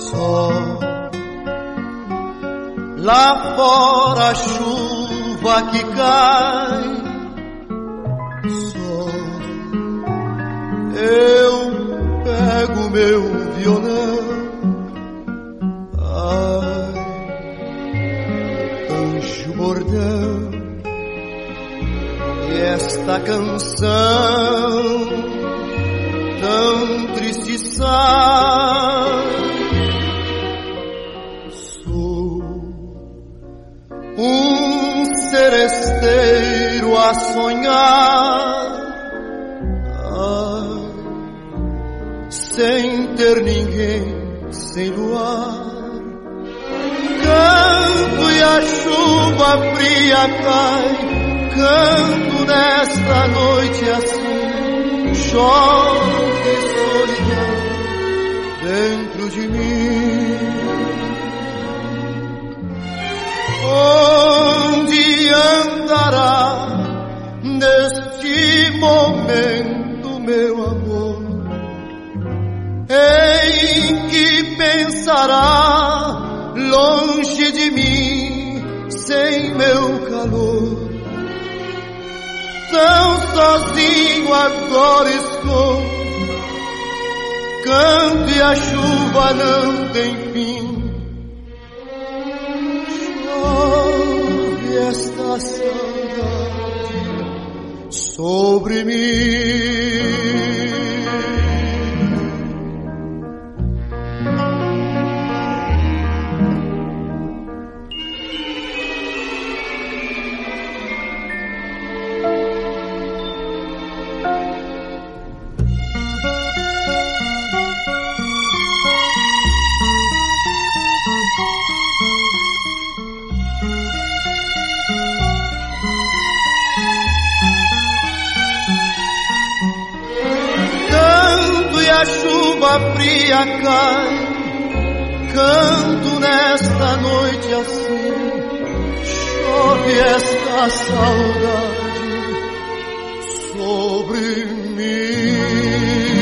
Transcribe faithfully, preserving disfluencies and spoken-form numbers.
Só lá fora a chuva que cai, só eu pego meu violão. Ai, anjo bordão, e esta canção tão triste sai. Sou um seresteiro a sonhar, ai, sem ter ninguém, sem luar. Canto e a chuva fria cai, canto nesta noite assim, chove solidão dentro de mim. Onde andará neste momento meu amor? Em que pensará longe de mim, sem meu calor? Tão sozinho agora estou, canto e a chuva não tem fim. Chove esta saudade sobre mim. A chuva fria cai, canto nesta noite assim, chove esta saudade sobre mim.